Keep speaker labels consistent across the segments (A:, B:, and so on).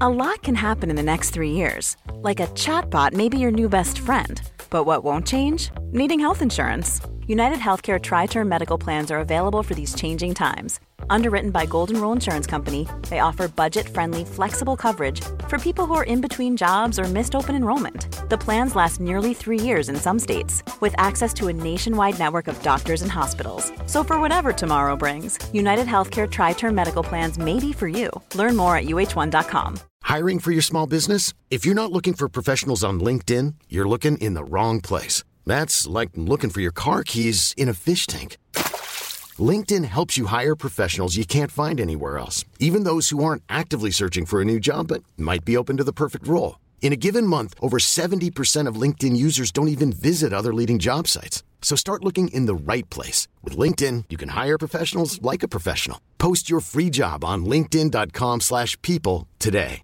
A: A lot can happen in the next 3 years. Like a chatbot may be your new best friend. But what won't change? Needing health insurance. United Healthcare Tri-Term Medical Plans are available for these changing times. Underwritten by Golden Rule Insurance Company, they offer budget-friendly, flexible coverage for people who are in between jobs or missed open enrollment. The plans last nearly 3 years in some states, with access to a nationwide network of doctors and hospitals. So for whatever tomorrow brings, United Healthcare Tri-Term Medical Plans may be for you. Learn more at uh1.com.
B: Hiring for your small business? If you're not looking for professionals on LinkedIn, you're looking in the wrong place. That's like looking for your car keys in a fish tank. LinkedIn helps you hire professionals you can't find anywhere else, even those who aren't actively searching for a new job but might be open to the perfect role. In a given month, over 70% of LinkedIn users don't even visit other leading job sites. So start looking in the right place. With LinkedIn, you can hire professionals like a professional. Post your free job on linkedin.com/people today.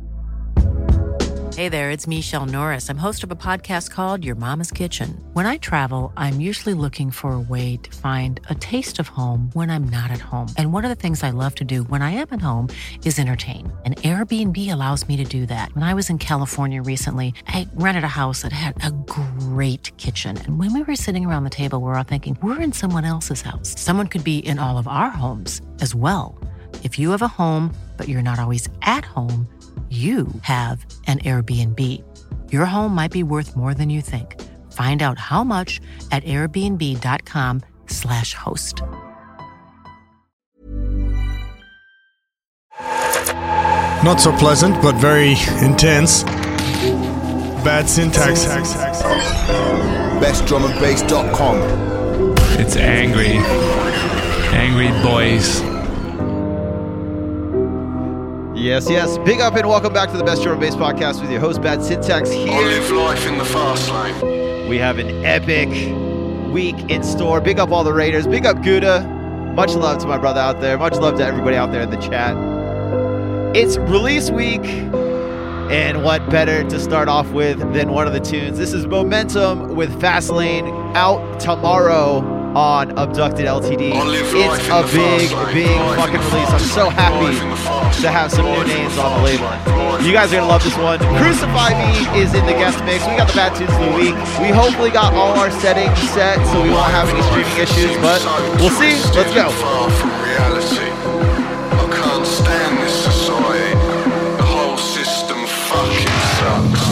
C: Hey there, it's Michelle Norris. I'm host of a podcast called Your Mama's Kitchen. When I travel, I'm usually looking for a way to find a taste of home when I'm not at home. And one of the things I love to do when I am at home is entertain. And Airbnb allows me to do that. When I was in California recently, I rented a house that had a great kitchen. And when we were sitting around the table, we were all thinking, we're in someone else's house. Someone could be in all of our homes as well. If you have a home, but you're not always at home, you have an Airbnb. Your home might be worth more than you think. Find out how much at airbnb.com/host.
D: Not so pleasant, but very intense. Bad syntax.
E: BestDrumAndBass.com.
F: It's angry. Angry boys.
G: Yes. Big up and welcome back to the Best Drum and Bass Podcast with your host, Bad Syntax here.
E: I live life in the fast lane.
G: We have an epic week in store. Big up all the Raiders. Big up Gouda. Much love to my brother out there. Much love to everybody out there in the chat. It's release week, and what better to start off with than one of the tunes. This is Momentum with Fastlane, out tomorrow on Abducted LTD. It's a big fucking release. I'm so happy to have some new names on the label. You guys are going to love this one. Crucify Me is in the guest mix. We got the bad tunes of the week. We hopefully got all our settings set so we won't have any streaming issues, but we'll see. Let's go.
E: Far from reality. I can't stand this society. The whole system fucking sucks.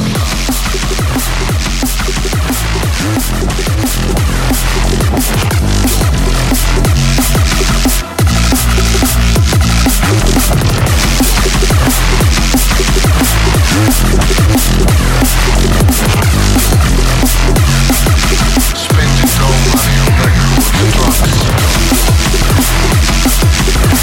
E: Spending gold money on records and drugs.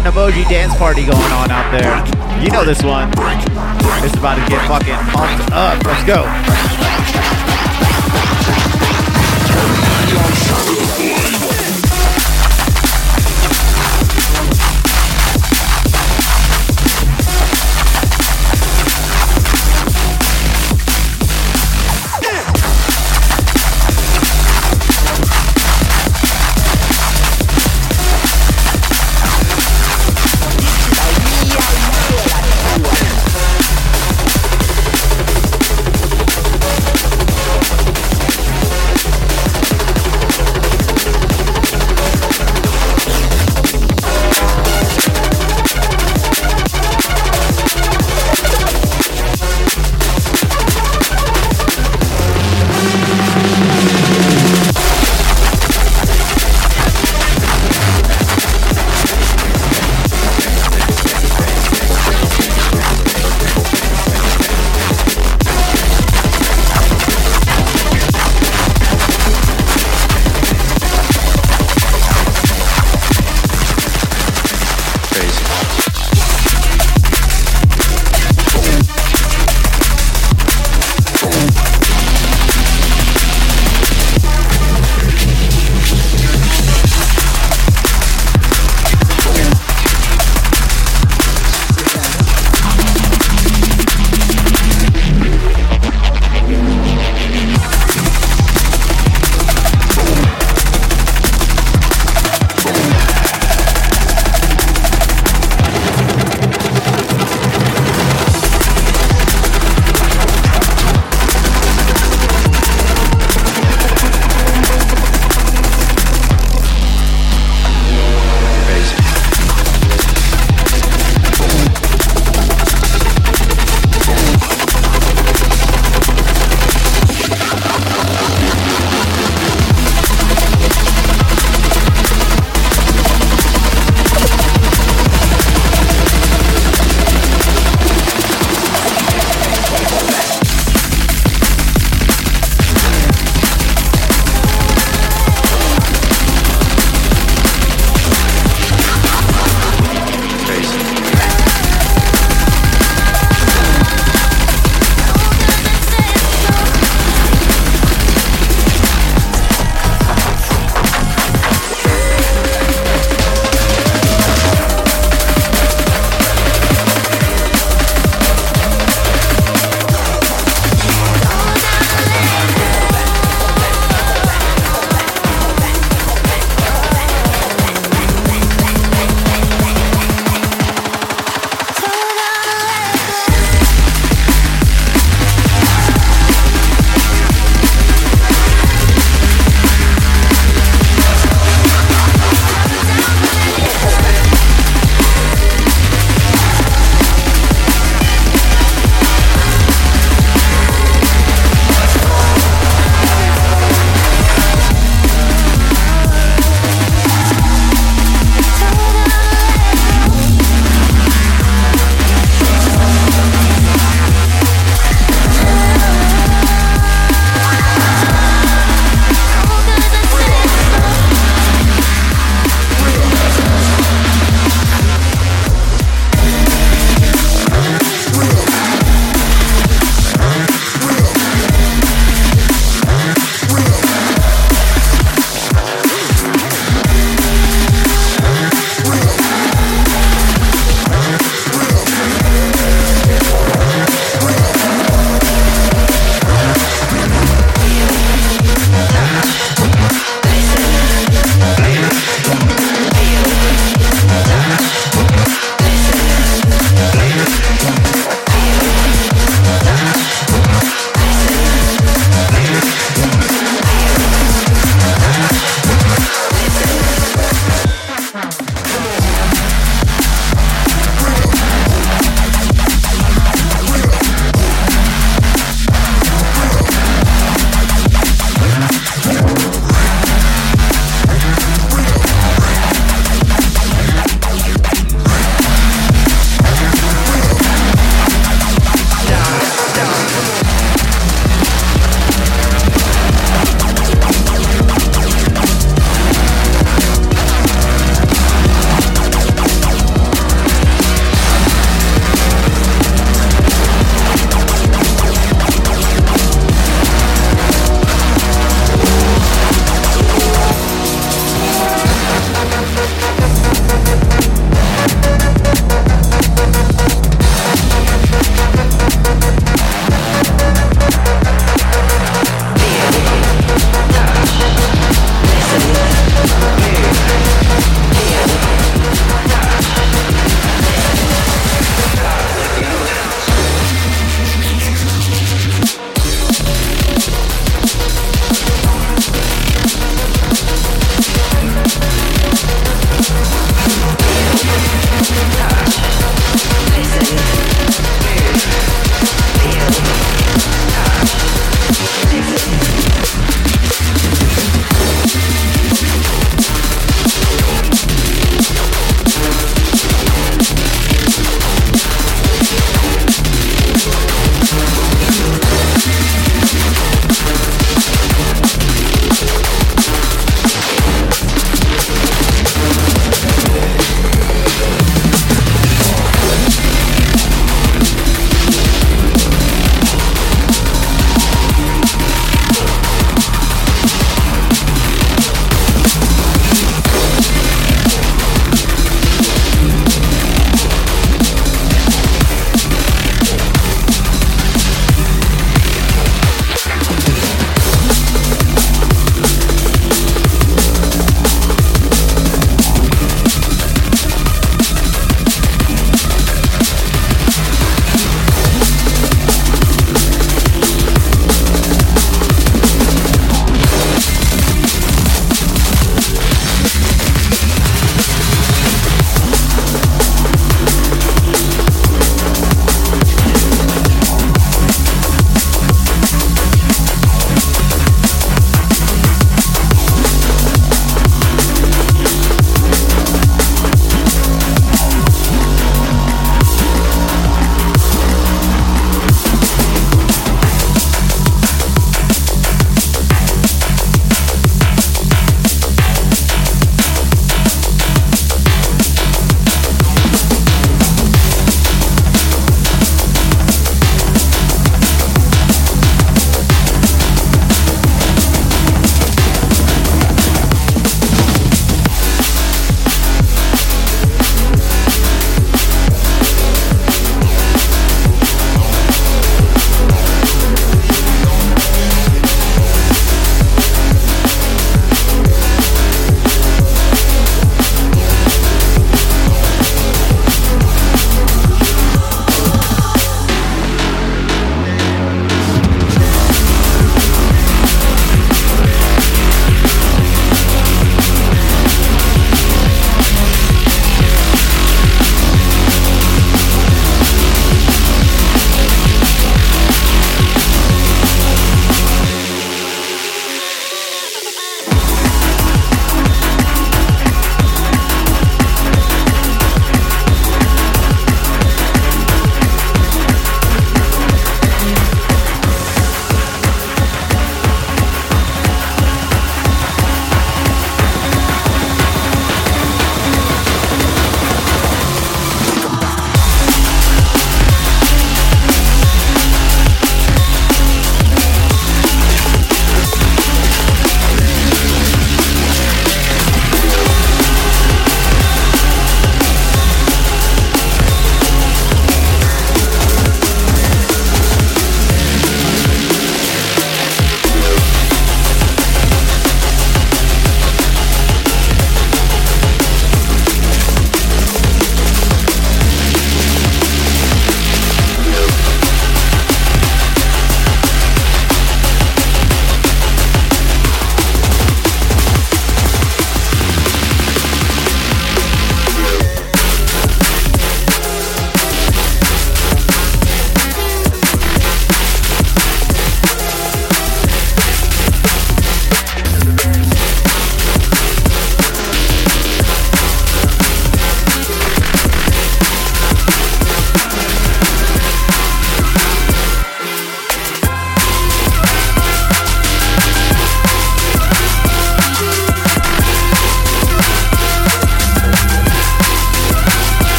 G: an emoji dance party going on out there. You know this one. It's about to get fucking pumped up. Let's go.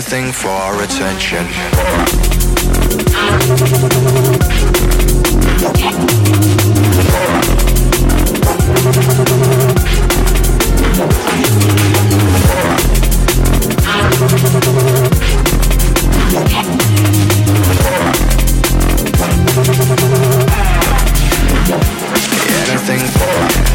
E: anything for attention. Anything for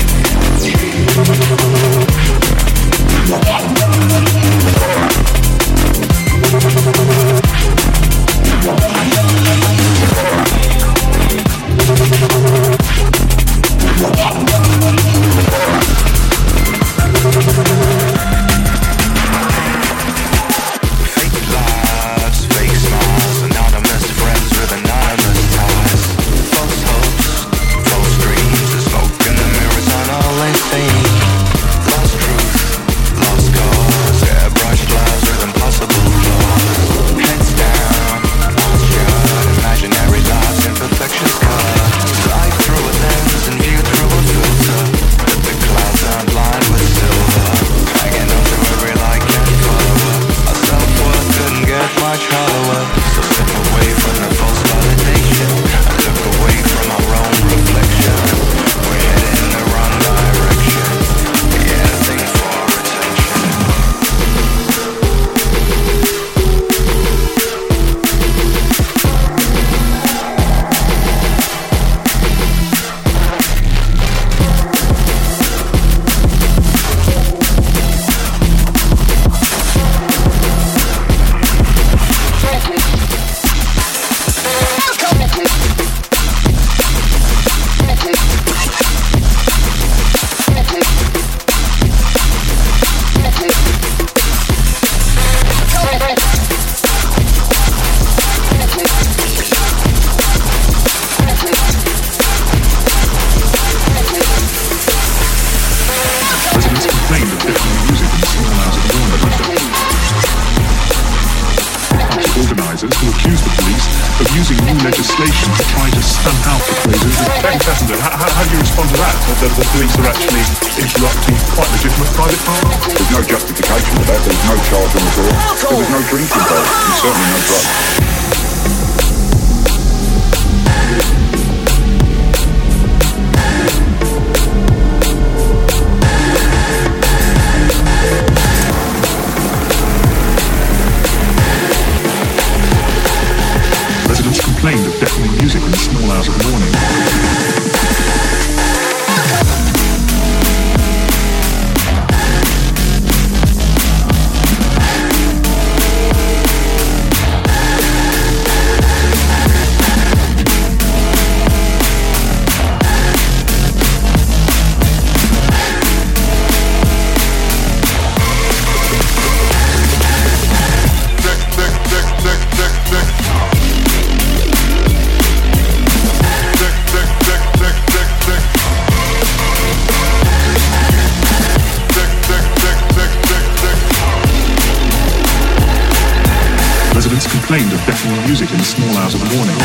H: complained of deafening music in the small hours of the morning.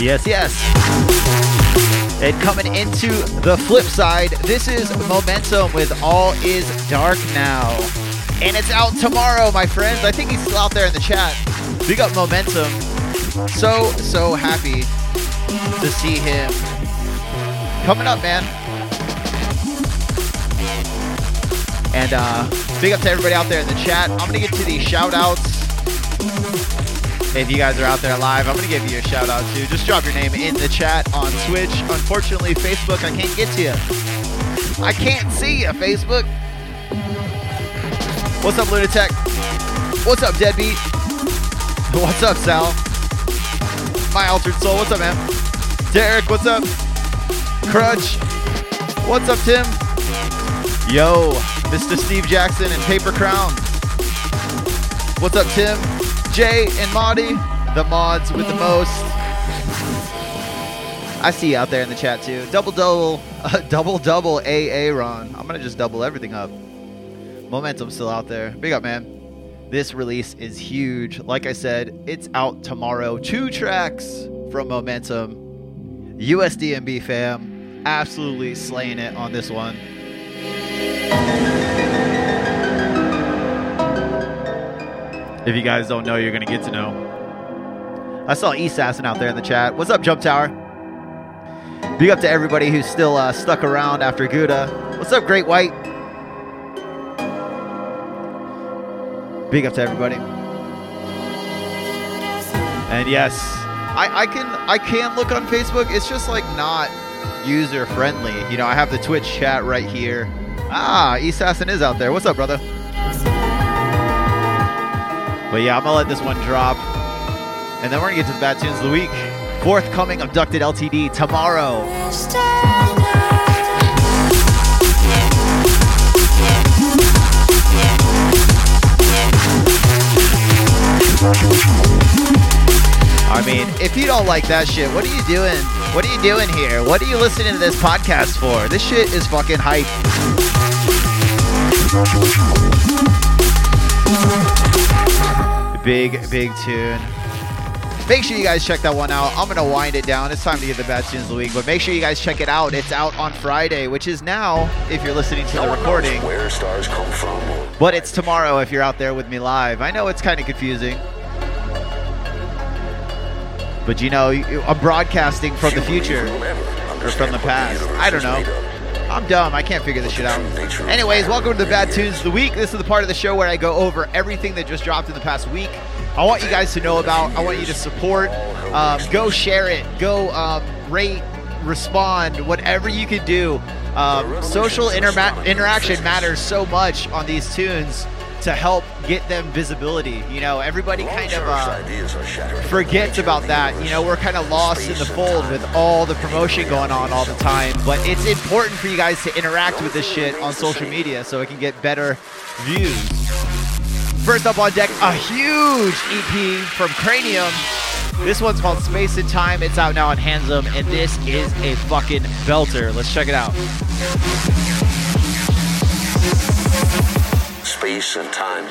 G: Yes, yes. And coming into the flip side, this is Momentum with All Is Dark Now. And it's out tomorrow, my friends. I think he's still out there in the chat. Big up Momentum. So happy to see him. Coming up, man. And big up to everybody out there in the chat. I'm going to get to these shout-outs. If you guys are out there live, I'm going to give you a shout out too. Just drop your name in the chat on Twitch. Unfortunately, Facebook, I can't get to you. I can't see you, Facebook. What's up, Lunatic? What's up, Deadbeat? What's up, Sal? My Altered Soul, what's up, man? Derek, what's up? Crutch, what's up, Tim? Yo, Mr. Steve Jackson and Paper Crown. What's up, Tim? Jay and Maudie, the mods with the most. I see you out there in the chat too. Double AA Ron. I'm gonna just double everything up. Momentum's still out there. Big up, man. This release is huge. Like I said, it's out tomorrow. 2 tracks from Momentum. USDMB fam, absolutely slaying it on this one. If you guys don't know, you're going to get to know. I saw Assassin out there in the chat. What's up, Jump Tower? Big up to everybody who's still stuck around after Gouda. What's up, Great White? Big up to everybody. And yes, I can look on Facebook. It's just like not user friendly. You know, I have the Twitch chat right here. Assassin is out there. What's up, brother? But yeah, I'm going to let this one drop. And then we're going to get to the bad tunes of the week. Forthcoming Abducted LTD tomorrow. I mean, if you don't like that shit, what are you doing? What are you doing here? What are you listening to this podcast for? This shit is fucking hype. Big tune. Make sure you guys check that one out. I'm going to wind it down. It's time to get the bad tunes of the week. But make sure you guys check it out. It's out on Friday, which is now, if you're listening to the recording.
E: Where stars come from.
G: But it's tomorrow if you're out there with me live. I know it's kind of confusing. But you know, I'm broadcasting from the future. Or from the past. I don't know. I'm dumb. I can't figure this shit out. Anyways, welcome to the Bad Tunes of the Week. This is the part of the show where I go over everything that just dropped in the past week. I want you guys to know about. I want you to support. Go share it. Go rate, respond, whatever you can do. Social interaction matters so much on these tunes to help get them visibility. You know, everybody kind of forgets about that. You know, we're kind of lost in the fold with all the promotion going on all the time. But it's important for you guys to interact with this shit on social media so it can get better views. First up on deck, a huge EP from Cranium. This one's called Space and Time. It's out now on Handsome, and this is a fucking belter. Let's check it out.
E: Space and time.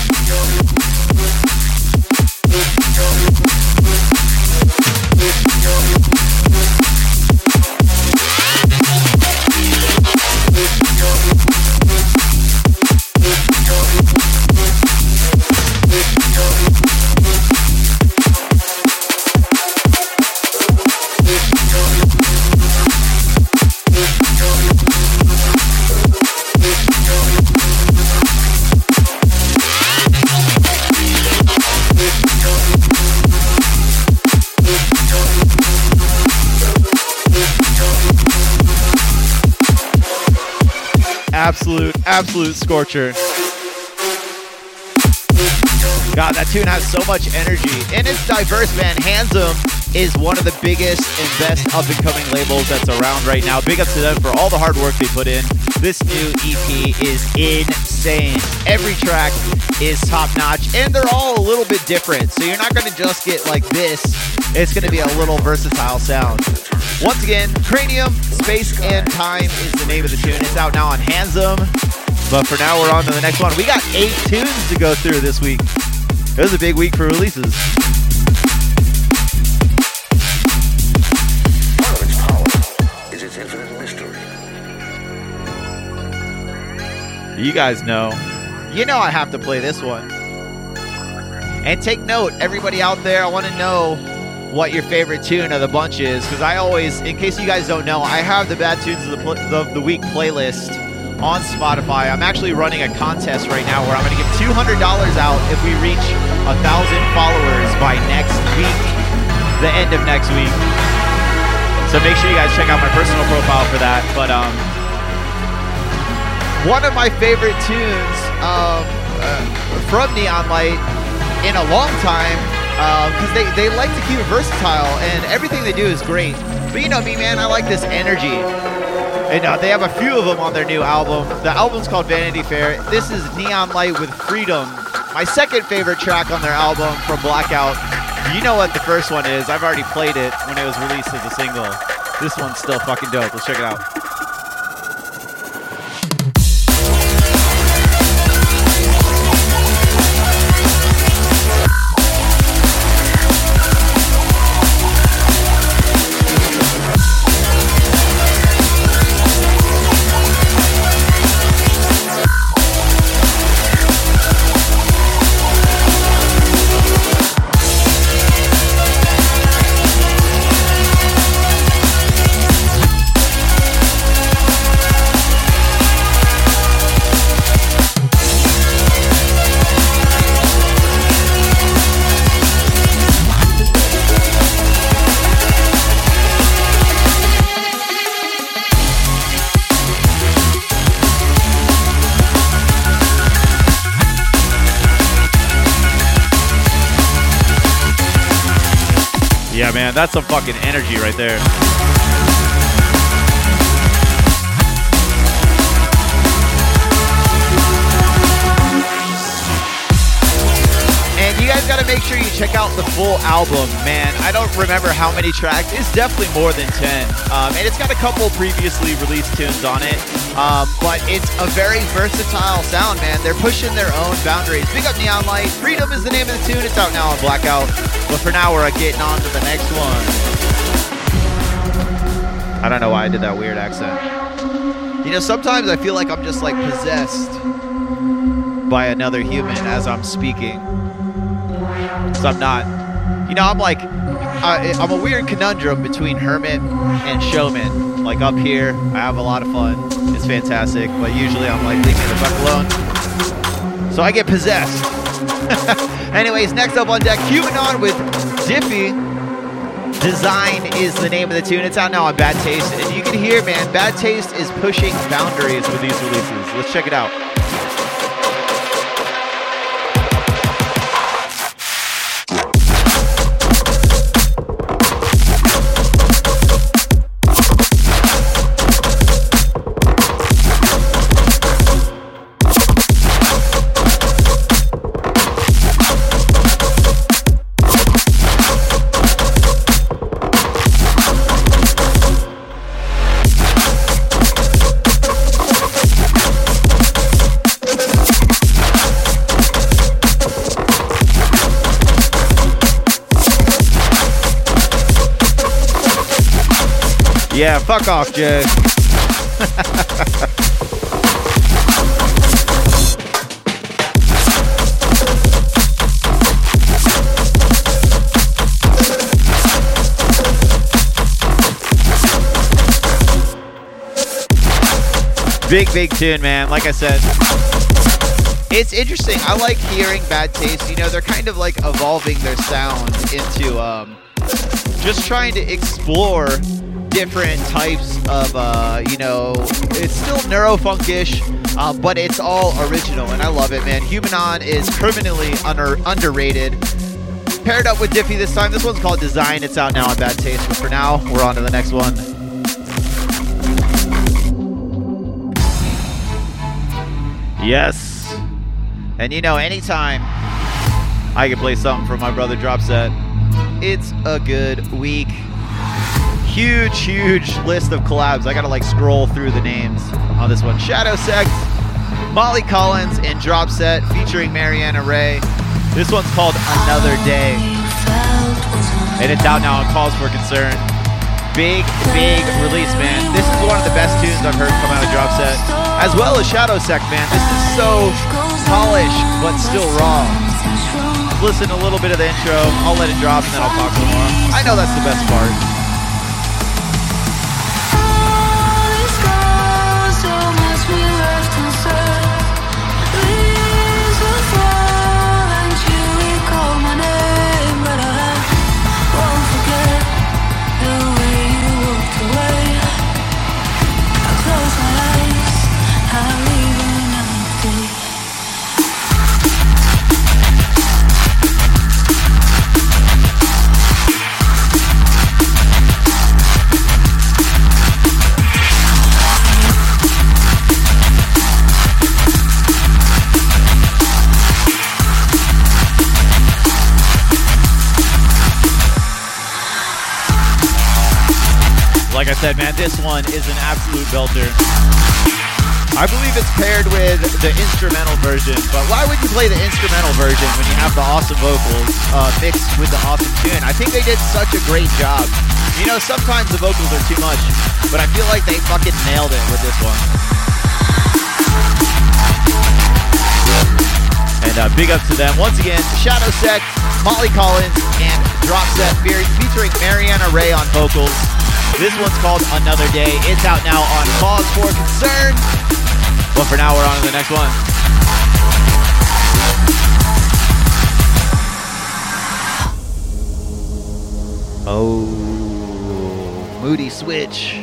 G: Absolute scorcher. God, that tune has so much energy. And it's diverse, man. Handsome is one of the biggest and best up-and-coming labels that's around right now. Big up to them for all the hard work they put in. This new EP is insane. Every track is top-notch, and they're all a little bit different. So you're not going to just get like this. It's going to be a little versatile sound. Once again, Cranium, Space and Time is the name of the tune. It's out now on Handsome. But for now, we're on to the next one. We got 8 tunes to go through this week. It was a big week for releases. You guys know. You know I have to play this one. And take note, everybody out there, I want to know what your favorite tune of the bunch is, because I always, in case you guys don't know, I have the Bad Tunes of the Week playlist on Spotify. I'm actually running a contest right now where I'm going to give $200 out if we reach 1,000 followers by next week, the end of next week. So make sure you guys check out my personal profile for that. But one of my favorite tunes from Neon Light in a long time, because they like to keep it versatile, and everything they do is great. But you know me, man, I like this energy. And they have a few of them on their new album. The album's called Vanity Fair. This is Neon Light with Freedom, my second favorite track on their album from Blackout. You know what the first one is. I've already played it when it was released as a single. This one's still fucking dope. Let's check it out. Yeah, man, that's some fucking energy right there. And you guys got to make sure you check out the full album, man. I don't remember how many tracks. It's definitely more than 10. And it's got a couple previously released tunes on it. But it's a very versatile sound, man. They're pushing their own boundaries. Big up Neon Light. Freedom is the name of the tune. It's out now on Blackout. But for now, we're getting on to the next one. I don't know why I did that weird accent. You know, sometimes I feel like I'm just like possessed by another human as I'm speaking. So I'm not. You know, I'm like, I'm a weird conundrum between hermit and showman. Like up here, I have a lot of fun. It's fantastic. But usually I'm like, leave me the fuck alone. So I get possessed. Anyways, next up on deck, Humanon with Diffie. Design is the name of the tune. It's out now on Bad Taste. And you can hear, man, Bad Taste is pushing boundaries with these releases. Let's check it out. Yeah, fuck off, Jay. Big tune, man. Like I said, it's interesting. I like hearing Bad Taste. You know, they're kind of like evolving their sound into just trying to explore different types of, you know, it's still neurofunkish, but it's all original, and I love it, man. Humanon is criminally underrated. Paired up with Diffie this time. This one's called Design. It's out now on Bad Taste, but for now, we're on to the next one. Yes. And you know, anytime I can play something from my brother Dropset, it's a good week. Huge list of collabs. I gotta like scroll through the names on this one. Shadow Sect, Molly Collins, and Dropset featuring Mariana Ray. This one's called Another Day. And it's out now on Cause for Concern. Big release, man. This is one of the best tunes I've heard come out of Drop Set, as well as Shadow Sect, man. This is so polished, but still raw. Listen a little bit of the intro. I'll let it drop, and then I'll talk some more. I know that's the best part. Like I said, man, this one is an absolute belter. I believe it's paired with the instrumental version, but why would you play the instrumental version when you have the awesome vocals mixed with the awesome tune? I think they did such a great job. You know, sometimes the vocals are too much, but I feel like they fucking nailed it with this one. And big up to them. Once again, Shadow Sect, Molly Collins, and Drop Set featuring Mariana Ray on vocals. This one's called Another Day. It's out now on Cause for Concern. But for now, we're on to the next one. Oh, Moody Switch.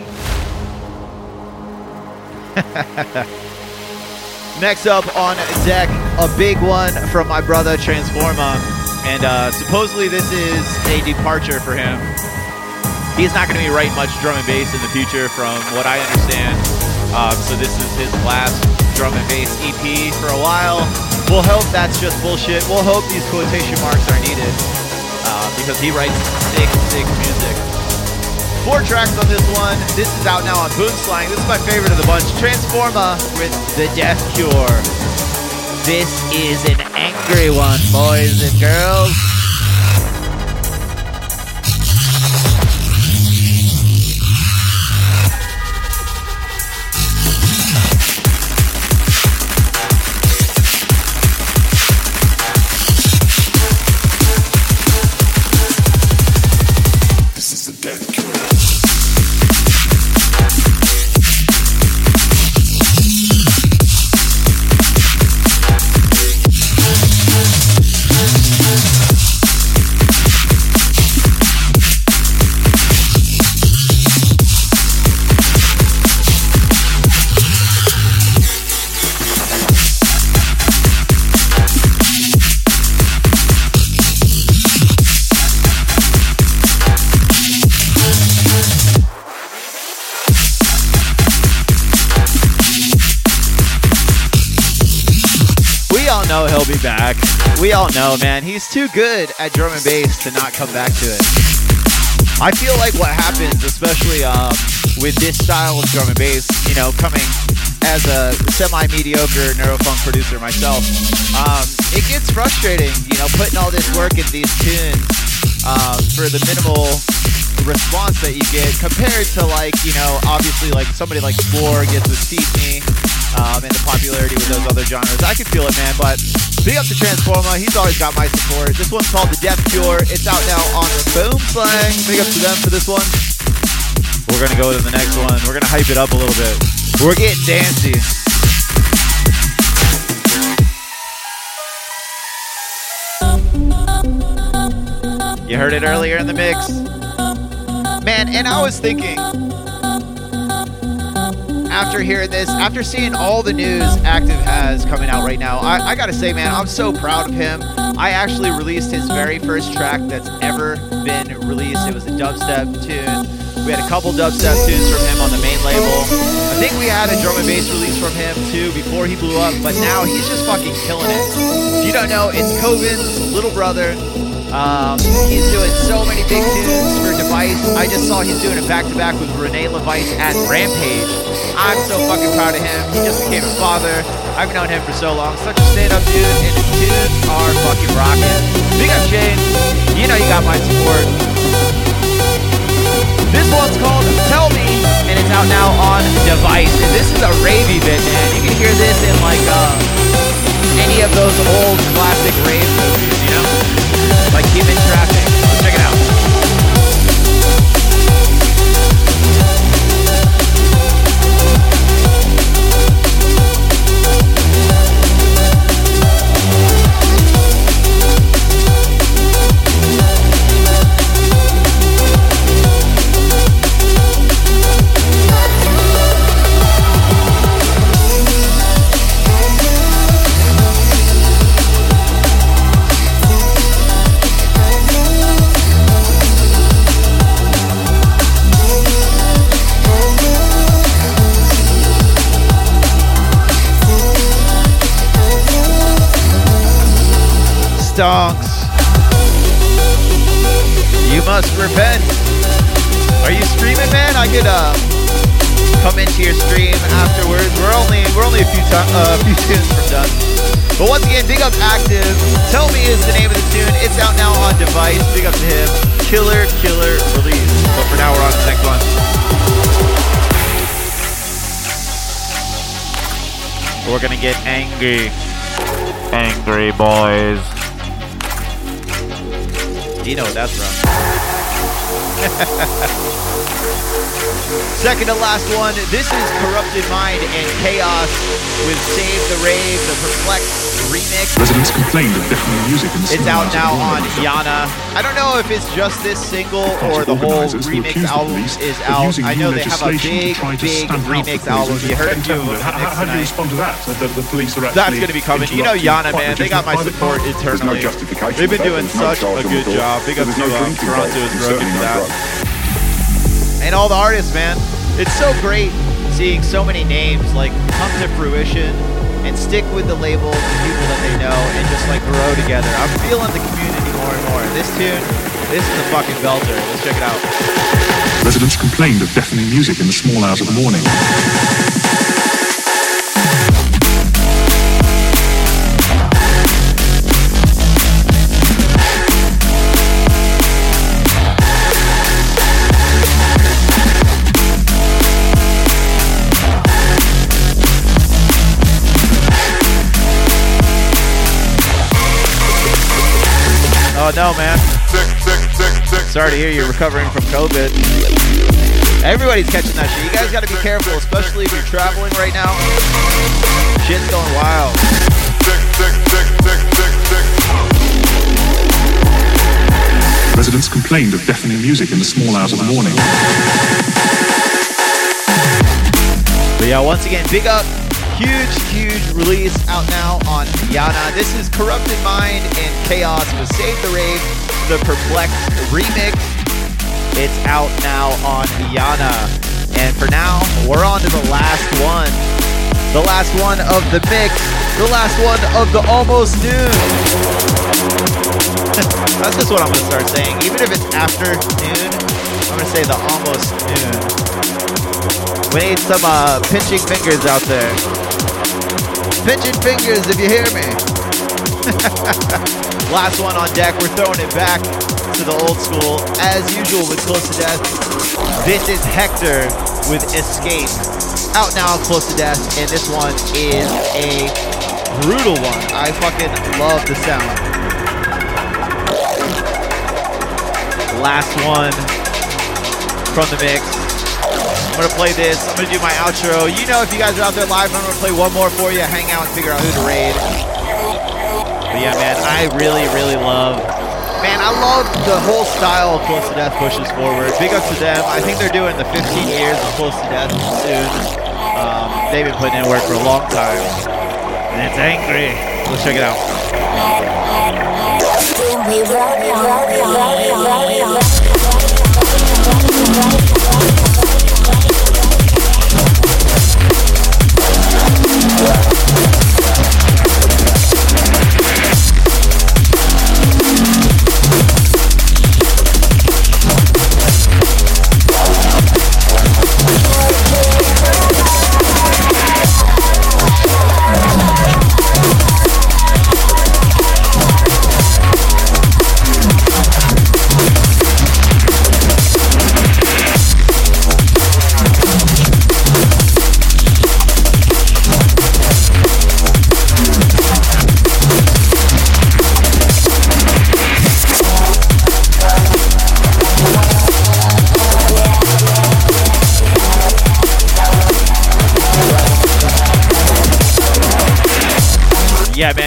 G: Next up on deck, a big one from my brother Transforma. And supposedly this is a departure for him. He's not going to be writing much drum and bass in the future from what I understand. So this is his last drum and bass EP for a while. We'll hope that's just bullshit. We'll hope these quotation marks are needed because he writes sick music. 4 tracks on this one. This is out now on Boomslang. This is my favorite of the bunch. Transforma with The Death Cure. This is an angry one, boys and girls. He'll be back. We all know, man, he's too good at drum and bass to not come back to it. I feel like what happens, especially with this style of drum and bass, you know, coming as a semi-mediocre neurofunk producer myself, it gets frustrating, you know, putting all this work into these tunes for the minimal response that you get compared to, like, you know, obviously like somebody like Spore gets with Seat Me and the popularity with those other genres. I can feel it, man, but big up to Transforma. He's always got my support. This one's called The Death Cure. It's out now on Boomslang. Big up to them for this one. We're going to go to the next one. We're going to hype it up a little bit. We're getting dancey. You heard it earlier in the mix. Man, and I was thinking, after hearing this, after seeing all the news Active has coming out right now, I gotta say, man, I'm so proud of him. I actually released his very first track that's ever been released. It was a dubstep tune. We had a couple dubstep tunes from him on the main label. I think we had a drum and bass release from him too before he blew up, but now he's just fucking killing it. If you don't know, it's Coven's little brother. He's doing so many big tunes for Device. I just saw he's doing a back-to-back with Renee LeVice at Rampage. I'm so fucking proud of him. He just became a father. I've known him for so long. Such a stand-up dude, and his tunes are fucking rocking. Big up, Shane. You know you got my support. This one's called Tell Me, and it's out now on Device. And this is a ravey bit, man. You can hear this in like any of those old classic rave movies, you know? Like Human Traffic. Let's check it out. Stonks. You must repent. Are you streaming, man? I could come into your stream afterwards. We're only a few tunes from done. But once again, big up Active. Tell Me is the name of the tune. It's out now on Device. Big up to him. Killer release. But for now, we're on to the next one. We're gonna get angry. Angry boys. You know what that's from. Second to last one. This is Corrupted Mind and Chaos with Save the Rave, the Perplexed remix.
H: Residents complained of deafening music in the
G: It's out now on Yana. I don't know if it's just this single or the whole remix album is out. I know they have a big remix album. You heard a few of them.
H: How do you respond to that? The police are actually...
G: That's going to be coming. You know Yana, man. They got my support internally. They've been doing such a good job. Big up to Toronto is broken for that. And all the artists, man. It's so great seeing so many names like come to fruition and stick with the label, the people that they know, and just like grow together. I'm feeling the community more and more. This tune, this is a fucking belter. Let's check it out.
H: Residents complained of deafening music in the small hours of the morning.
G: Oh no, man. Sorry to hear you're recovering from COVID. Everybody's catching that shit. You guys gotta be careful, especially if you're traveling right now. Shit's going wild.
H: Residents complained of deafening music in the small hours of the morning.
G: But yeah, once again, big up. Huge release out now on Yana. This is Corrupted Mind and Chaos with Save the Rave, the Perplexed remix. It's out now on Yana. And for now, we're on to the last one. The last one of the mix. The last one of the almost noon. That's just what I'm going to start saying. Even if it's after noon, I'm going to say the almost noon. We need some pinching fingers out there. Pinching fingers if you hear me. Last one on deck. We're throwing it back to the old school. As usual with Close to Death. This is Hector with Escape. Out now, Close to Death. And this one is a brutal one. I fucking love the sound. Last one from the mix. I'm going to play this. I'm going to do my outro. You know, if you guys are out there live, I'm going to play one more for you. Hang out and figure out who to raid. But yeah, man, I really love... Man, I love the whole style of Close to Death pushes forward. Big up to them. I think they're doing the 15 years of Close to Death soon. They've been putting in work for a long time. And it's angry. Let's check it out.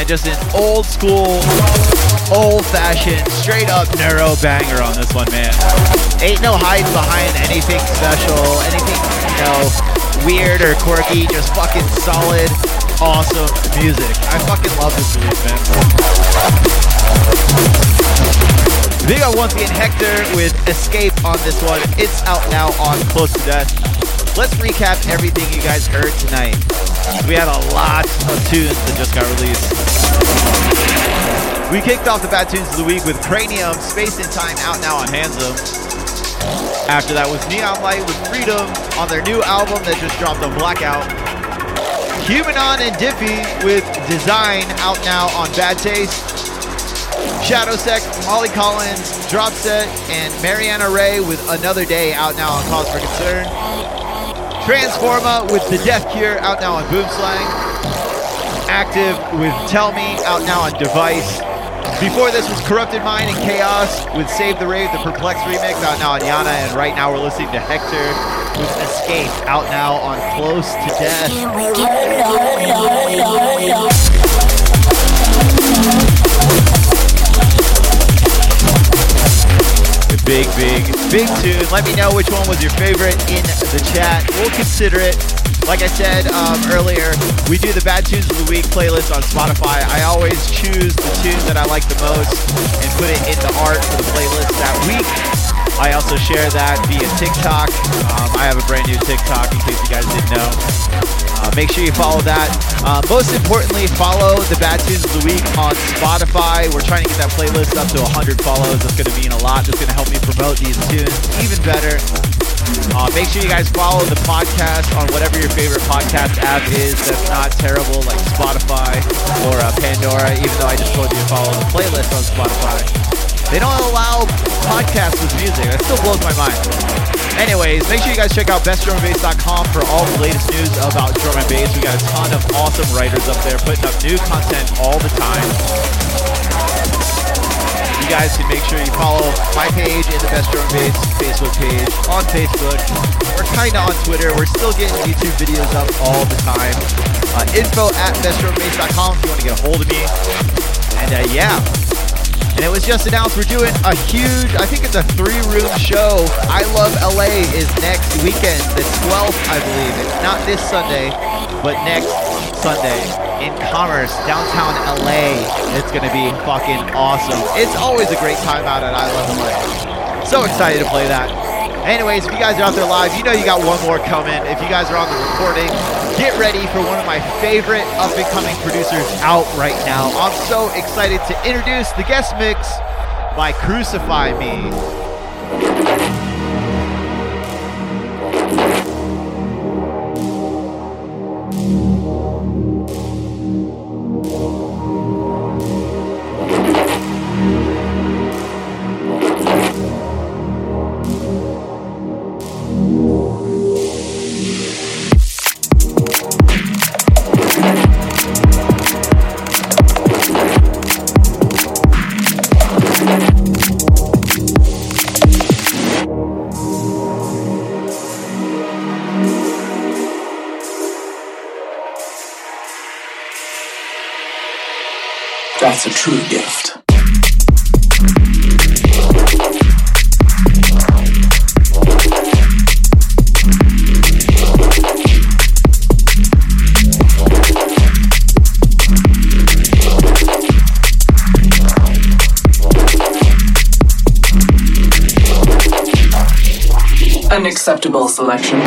G: man. Just an old school, old-fashioned, straight-up neuro banger on this one, man. Ain't no hiding behind anything special, anything, weird or quirky. Just fucking solid, awesome music. I fucking love this release, man. Big up once again Hector with Escape on this one. It's out now on Close to Death. Let's recap everything you guys heard tonight. We had a lot of tunes that just got released. We kicked off the Bad Tunes of the Week with Cranium, Space and Time, out now on Handsome. After that was Neon Light with Freedom on their new album that just dropped on Blackout. Humanon and Diffie with Design, out now on Bad Taste. Shadowsec, Molly Collins, Dropset, and Mariana Ray with Another Day, out now on Cause for Concern. Transforma with The Death Cure, out now on Boomslang. Active with Tell Me, out now on Device. Before this was Corrupted Mind and Chaos with Save the Rave, the Perplex remix, out now on Yana. And right now we're listening to Hector with Escape, out now on Close to Death. Big tune. Let me know which one was your favorite in the chat. We'll consider it. Like I said earlier, we do the Bad Tunes of the Week playlist on Spotify. I always choose the tune that I like the most and put it in the art for the playlist that week. I also share that via TikTok. I have a brand new TikTok in case you guys didn't know. Make sure you follow that. Most importantly, follow the Bad Tunes of the Week on Spotify. We're trying to get that playlist up to 100 follows. That's going to mean a lot. That's going to help me promote these tunes even better. Make sure you guys follow the podcast on whatever your favorite podcast app is that's not terrible, like Spotify or Pandora, even though I just told you to follow the playlist on Spotify. They don't allow podcasts with music. That still blows my mind. Anyways, make sure you guys check out bestdrumandbass.com for all the latest news about drum and bass. We got a ton of awesome writers up there putting up new content all the time. You guys can make sure you follow my page in the Best Drum and Bass Facebook page on Facebook. We're kind of on Twitter. We're still getting YouTube videos up all the time. Info at bestdrumandbass.com if you want to get a hold of me. And yeah. And it was just announced we're doing a huge, I think it's a 3-room show. I Love LA is next weekend, the 12th, I believe. It's not this Sunday, but next Sunday in Commerce, downtown LA. It's going to be fucking awesome. It's always a great time out at I Love LA. So excited to play that. Anyways, if you guys are out there live, you know you got one more coming. If you guys are on the recording, get ready for one of my favorite up-and-coming producers out right now. I'm so excited to introduce the guest mix by Crucify Me.
I: That's a true gift. Unacceptable selection.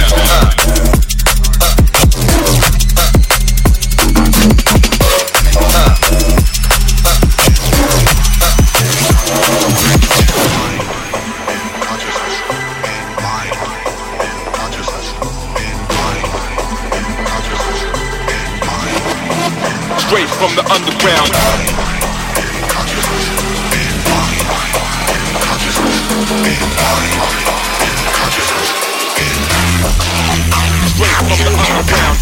E: Straight from the underground. Straight from the underground.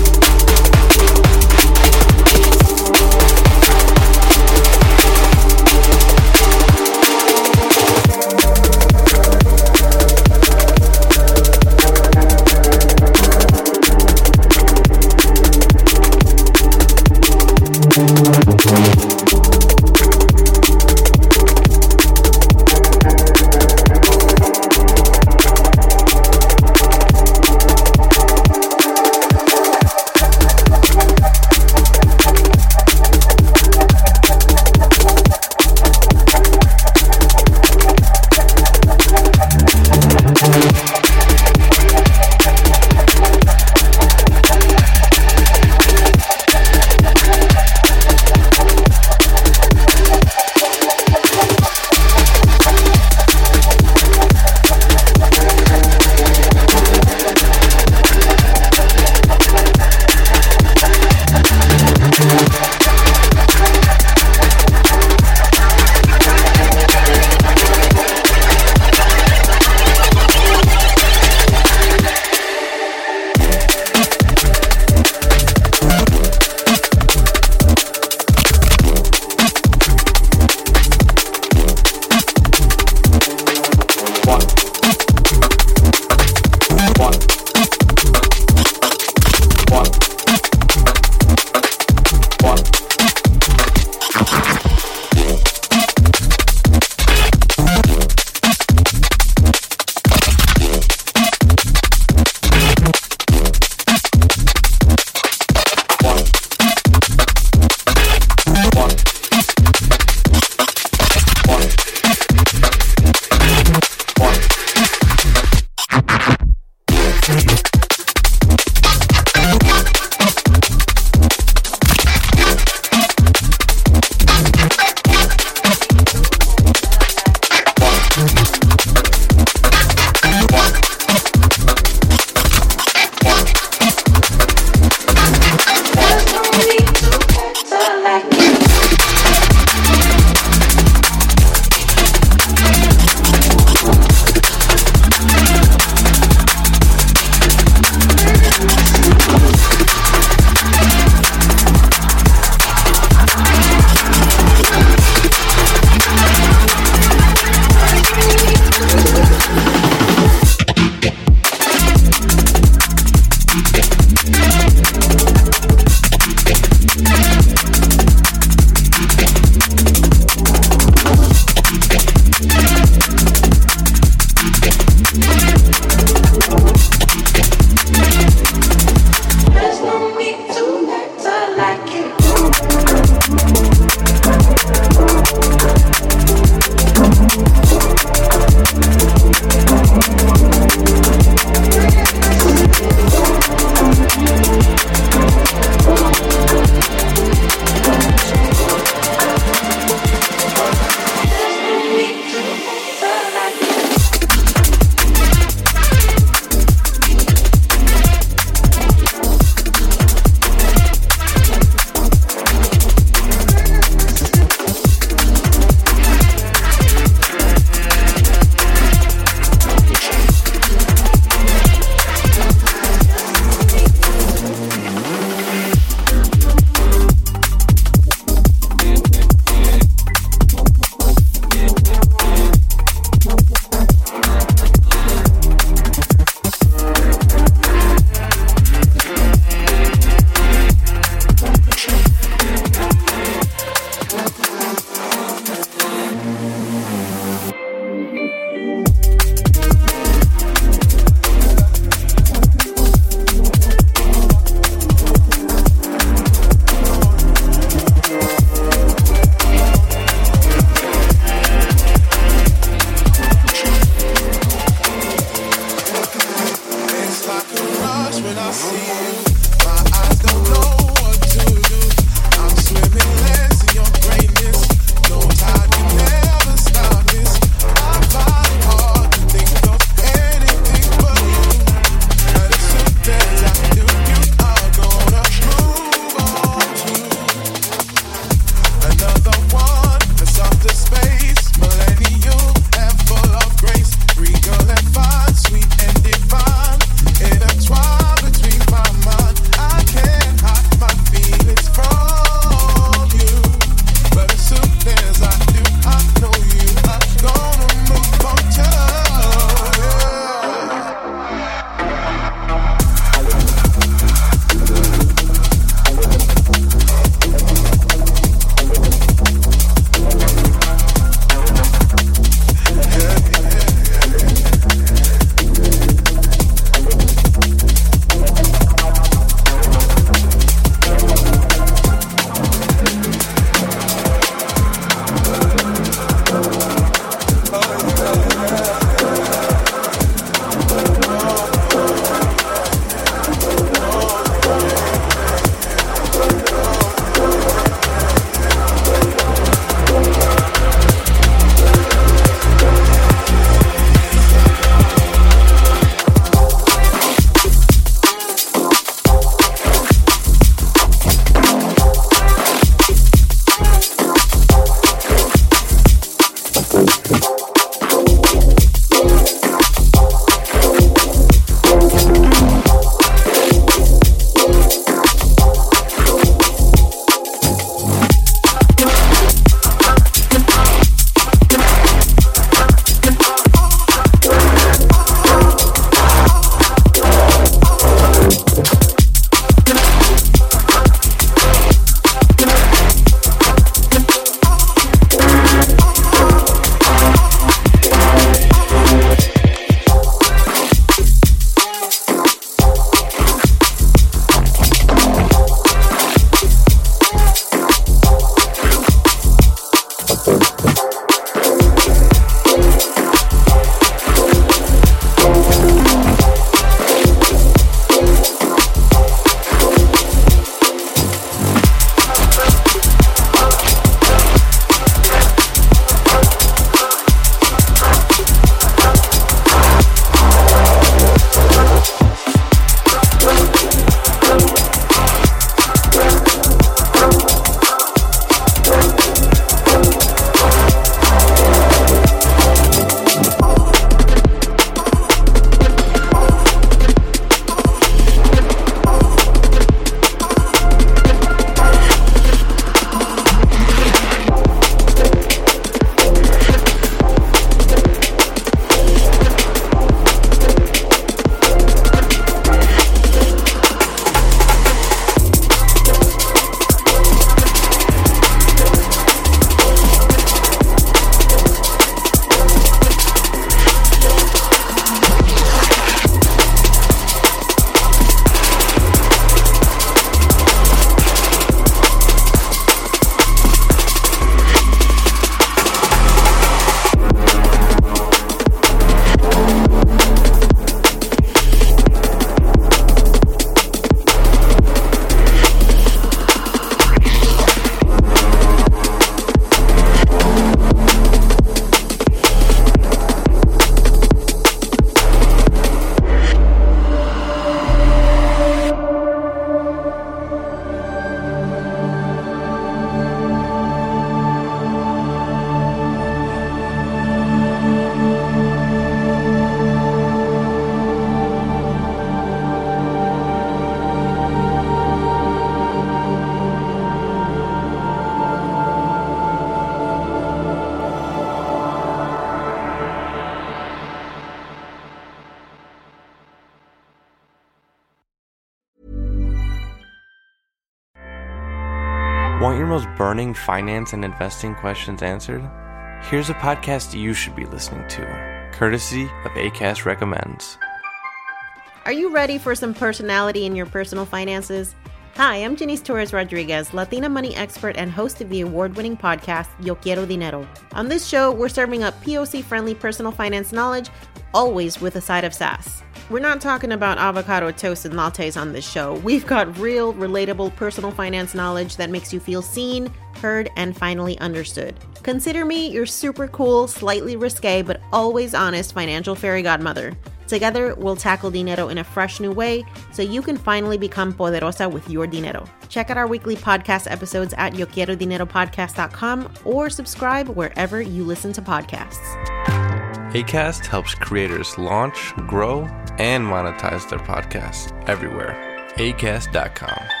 J: Want your most burning finance and investing questions answered? Here's a podcast you should be listening to, courtesy of Acast Recommends.
K: Are you ready for some personality in your personal finances? Hi, I'm Janice Torres Rodriguez, Latina money expert and host of the award-winning podcast, Yo Quiero Dinero. On this show, we're serving up POC-friendly personal finance knowledge, always with a side of sass. We're not talking about avocado toast and lattes on this show. We've got real, relatable personal finance knowledge that makes you feel seen, heard, and finally understood. Consider me your super cool, slightly risque, but always honest financial fairy godmother. Together, we'll tackle dinero in a fresh new way so you can finally become poderosa with your dinero. Check out our weekly podcast episodes at YoQuieroDineroPodcast.com or subscribe wherever you listen to podcasts.
J: Acast helps creators launch, grow, and monetize their podcasts everywhere. Acast.com.